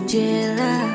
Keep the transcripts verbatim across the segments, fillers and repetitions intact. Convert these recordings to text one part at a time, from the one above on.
jela.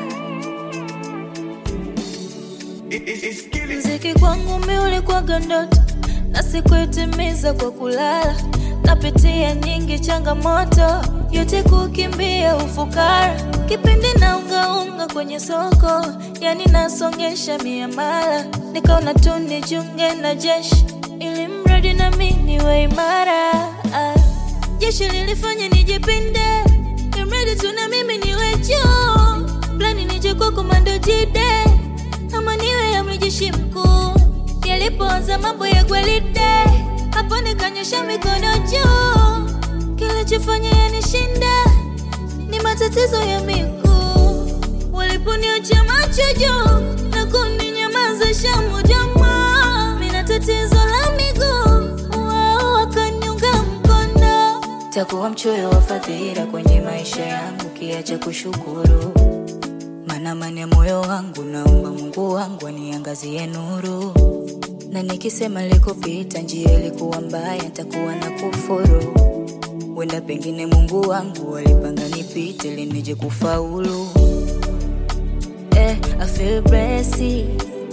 Mziki kwangu mimi ulikuwa ndoto, na sikuitimiza kwa kulala. Napitia nyingi changamoto, yote kukimbia ufukara. Kipindi na unga unga kwenye soko, yani nasongesha miamala. Nikaona tu nijiunge na jeshi, ili mradi na mimi niwe imara. ah. Jeshi lilifanya nijipinde, ili mradi tu na mimi niwe juu. Plani nije kwa komando jide, ama niwe ya mjeshi mkuu. Yalipoanza mambo ya gwalide, hapo nikanyosha mikono juu. Kilichofanya yanishinda ni matatizo ya miguu. Waliponiocha macho juu na kuninyamazisha mojamaa, mina tatizo la miguu, wao wakaniunga mkono. Takuwa mchoyo wa fadhila kwenye maisha yangu, kiacha kushukuru. Mana amani ya moyo wangu, naomba Mungu wangu aniangazie nuru. Na nikisema likopita njia ilikuwa mbaya, nitakuwa na kufuru. Wenda pengine Mungu wangu alipanga nipite ili nije kufaulu. Eh, I feel blessed,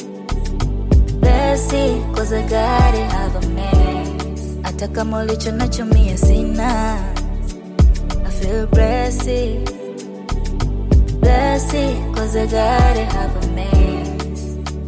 blessed, cause I got it, have a mess. Hata kama ulicho nacho mie sina. I feel blessed, blessed, cause I got it, have a mess.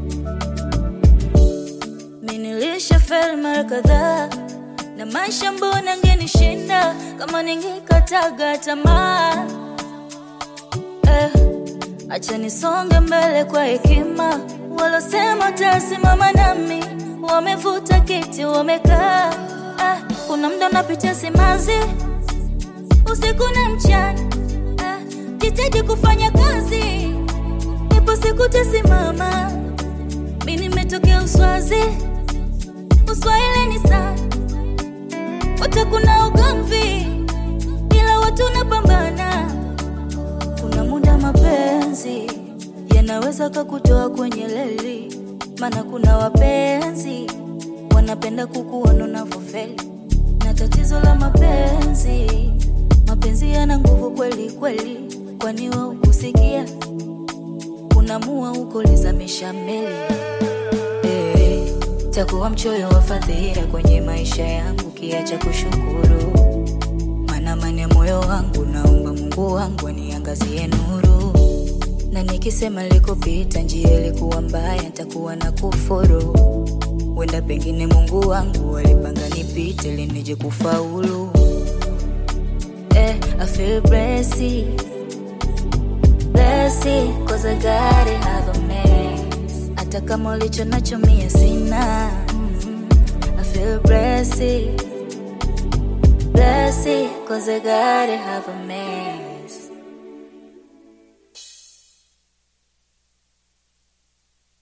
Minilisha feli mara kadhaa, na maisha mbona ngenishinda kama ningekataga tamaa. Eh, acha nisonge mbele kwa hekima. Walosema tasimama nami, wamevuta kiti wamekaa. Ah, kuna mda napitia simanzi usiku na mchana. Ah, jitahidi kufanya kazi, ipo siku tasimama. Mimi nimetokea Uswazi, Uswahili ni sana. Wote kuna ugomvi, ila watu napambana. Kuna muda mapenzi yanaweza kukutoa kwenye leli. Mana kuna wapenzi wanapenda kukuona unavyofeli. Na tatizo la mapenzi, mapenzi yana nguvu kweli kweli. Kwani wewe ukusikia, unamua ukolizamisha meli. Eh, takuwa mchoyo wa fadhila kwenye maisha yangu, kiacha kushukuru. Mana amani ya moyo wangu, naomba Mungu wangu aniangazie nuru. Na nikisema likopita njia ilikuwa mbaya, nitakuwa na kufuru. Wenda pengine Mungu wangu alipanga nipite ili nije kufaulu. Eh, I feel blessed, blessed, cause I got it, have a mess. Hata kama ulicho nacho mie sina. mm-hmm. I feel blessed, blessed, cause I got it, have a mess.